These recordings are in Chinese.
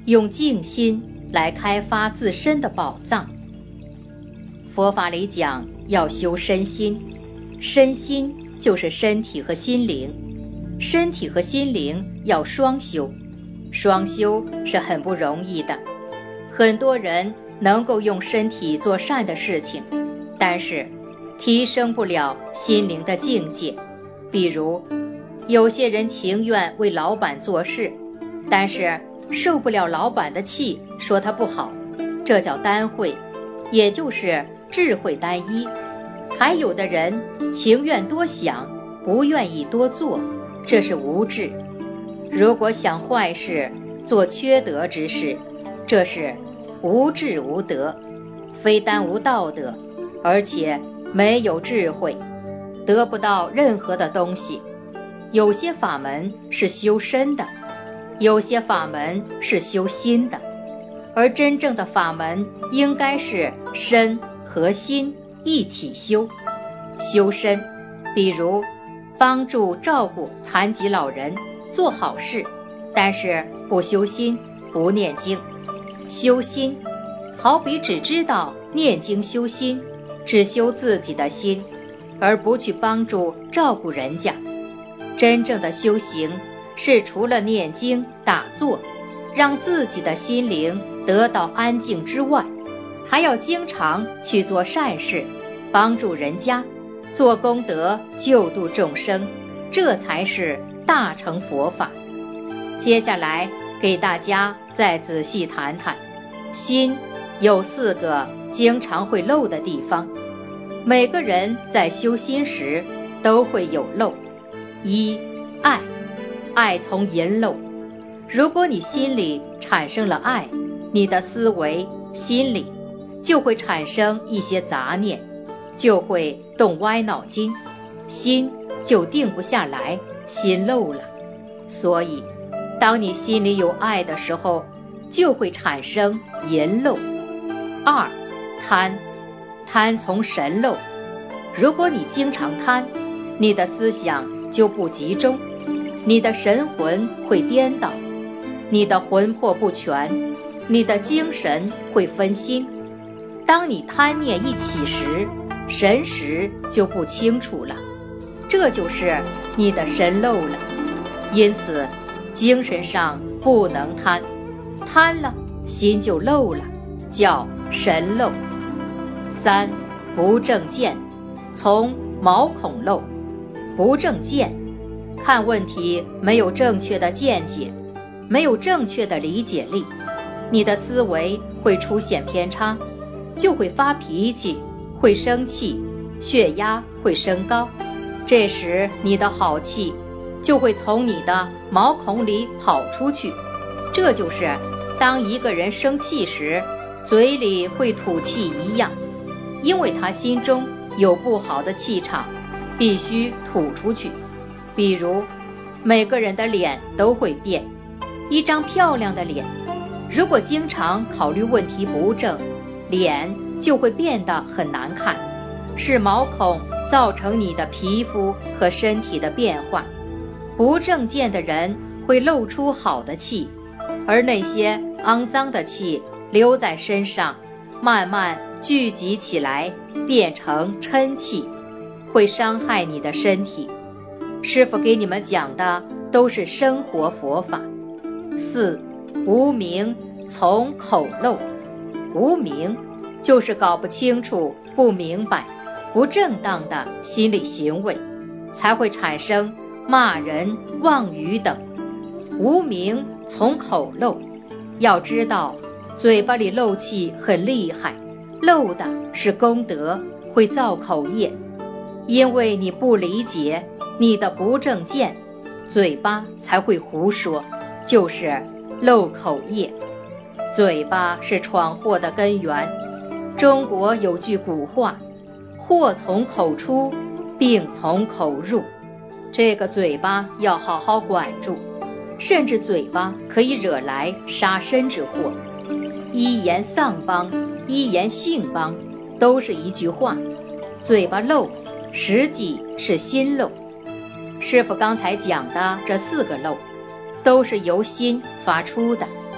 用静心来开发自身的宝藏。佛法里讲要修身心，身心就是身体和心灵，身体和心灵要双修，双修是很不容易的。很多人能够用身体做善的事情，但是提升不了心灵的境界。比如有些人情愿为老板做事，但是受不了老板的气，说他不好，这叫单慧，也就是智慧单一。还有的人情愿多想，不愿意多做，这是无智。如果想坏事，做缺德之事，这是无智无德，非但无道德，而且没有智慧，得不到任何的东西。有些法门是修身的，有些法门是修心的，而真正的法门应该是身和心一起修。修身，比如帮助照顾残疾老人，做好事，但是不修心，不念经。修心，好比只知道念经修心，只修自己的心，而不去帮助照顾人家。真正的修行是除了念经打坐，让自己的心灵得到安静之外，还要经常去做善事，帮助人家，做功德，救度众生，这才是大乘佛法。接下来给大家再仔细谈谈，心有4个经常会漏的地方。每个人在修心时都会有漏。一、爱，爱从淫漏。如果你心里产生了爱，你的思维、心理就会产生一些杂念，就会动歪脑筋，心就定不下来，心漏了。所以当你心里有爱的时候，就会产生淫漏。2、贪，贪从神漏。如果你经常贪，你的思想就不集中，你的神魂会颠倒，你的魂魄不全，你的精神会分心。当你贪念一起时，神识就不清楚了，这就是你的神漏了。因此精神上不能贪，贪了心就漏了，叫神漏。3、不正见，从毛孔漏。不正见，看问题没有正确的见解，没有正确的理解力，你的思维会出现偏差，就会发脾气，会生气，血压会升高。这时你的好气就会从你的毛孔里跑出去。这就是当一个人生气时，嘴里会吐气一样，因为他心中有不好的气场，必须吐出去。比如每个人的脸都会变，一张漂亮的脸，如果经常考虑问题不正，脸就会变得很难看，是毛孔造成你的皮肤和身体的变化。不正见的人会露出好的气，而那些肮脏的气留在身上，慢慢聚集起来，变成嗔气，会伤害你的身体。师父给你们讲的都是生活佛法。4、无明，从口漏。无明就是搞不清楚、不明白、不正当的心理行为，才会产生骂人、妄语等。无明从口漏，要知道嘴巴里漏气很厉害，漏的是功德，会造口业。因为你不理解你的不正见，嘴巴才会胡说，就是漏口业。嘴巴是闯祸的根源。中国有句古话，祸从口出，病从口入。这个嘴巴要好好管住，甚至嘴巴可以惹来杀身之祸。一言丧邦，一言兴邦，都是一句话。嘴巴漏，实际是心漏。师父刚才讲的这4个漏，都是由心发出的。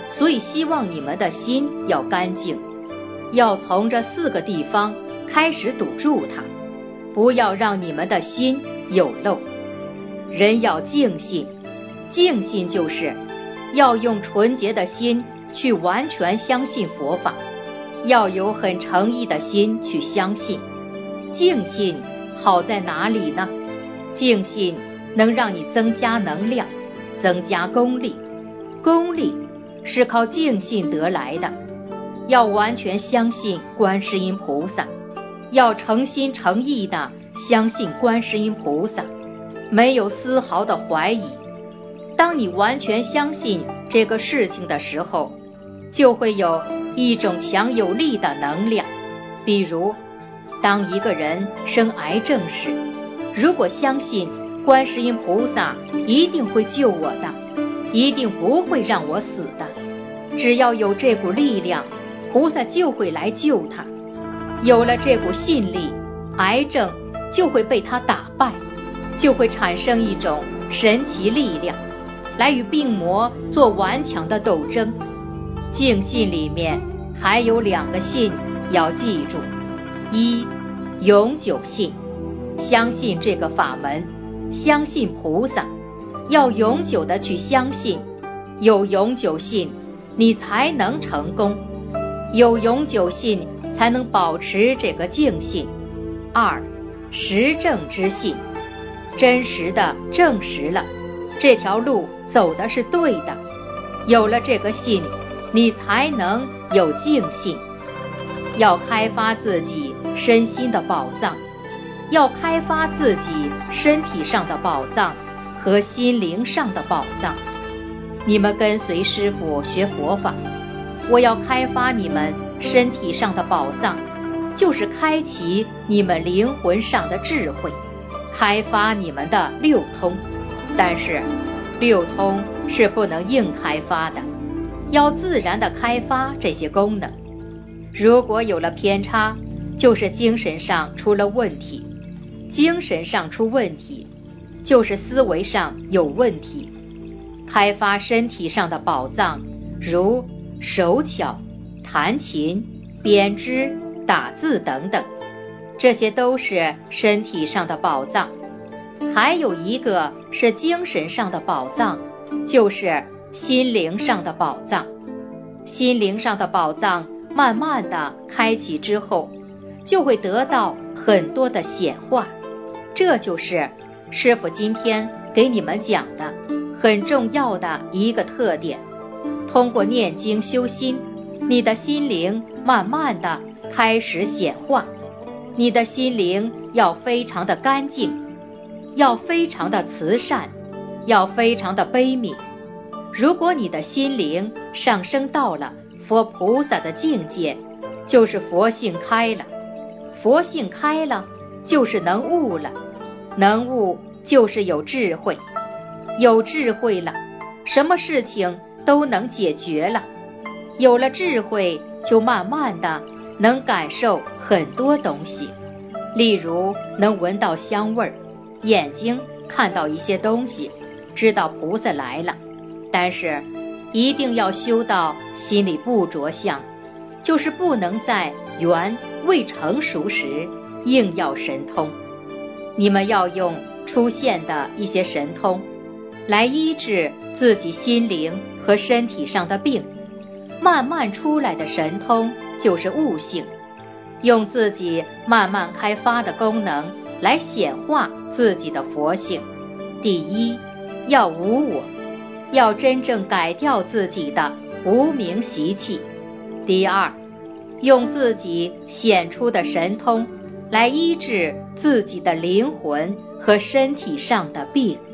所以希望你们的心要干净，要从这4个地方开始堵住它，不要让你们的心有漏。人要净信，净信就是要用纯洁的心去完全相信佛法，要有很诚意的心去相信。净信好在哪里呢？净信能让你增加能量，增加功力，功力是靠净信得来的。要完全相信观世音菩萨，要诚心诚意地相信观世音菩萨，没有丝毫的怀疑。当你完全相信这个事情的时候，就会有一种强有力的能量。比如当一个人生癌症时，如果相信观世音菩萨一定会救我的，一定不会让我死的，只要有这股力量，菩萨就会来救他。有了这股信力，癌症就会被他打败，就会产生一种神奇力量，来与病魔做顽强的斗争。净信里面还有2个信要记住：一，永久信，相信这个法门，相信菩萨，要永久的去相信。有永久信，你才能成功；有永久信，才能保持这个净信。2，实证之信，真实的证实了这条路走的是对的。有了这个信，你才能有净信。要开发自己身心的宝藏，要开发自己身体上的宝藏和心灵上的宝藏。你们跟随师父学佛法，我要开发你们身体上的宝藏，就是开启你们灵魂上的智慧，开发你们的6通。但是6通是不能硬开发的，要自然的开发这些功能。如果有了偏差，就是精神上出了问题。精神上出问题，就是思维上有问题。开发身体上的宝藏，如手巧、弹琴、编织、打字等等，这些都是身体上的宝藏。还有一个是精神上的宝藏，就是心灵上的宝藏。心灵上的宝藏慢慢的开启之后，就会得到很多的显化。这就是师父今天给你们讲的很重要的一个特点。通过念经修心，你的心灵慢慢的开始显化。你的心灵要非常的干净，要非常的慈善，要非常的悲悯。如果你的心灵上升到了佛菩萨的境界，就是佛性开了。佛性开了，就是能悟了。能悟就是有智慧。有智慧了，什么事情都能解决了。有了智慧，就慢慢的能感受很多东西。例如能闻到香味儿，眼睛看到一些东西，知道菩萨来了。但是一定要修到心里不着相，就是不能在缘未成熟时硬要神通。你们要用出现的一些神通来医治自己心灵和身体上的病。慢慢出来的神通就是悟性，用自己慢慢开发的功能来显化自己的佛性。第一，要无我，要真正改掉自己的无明习气。第二，用自己显出的神通来医治自己的灵魂和身体上的病。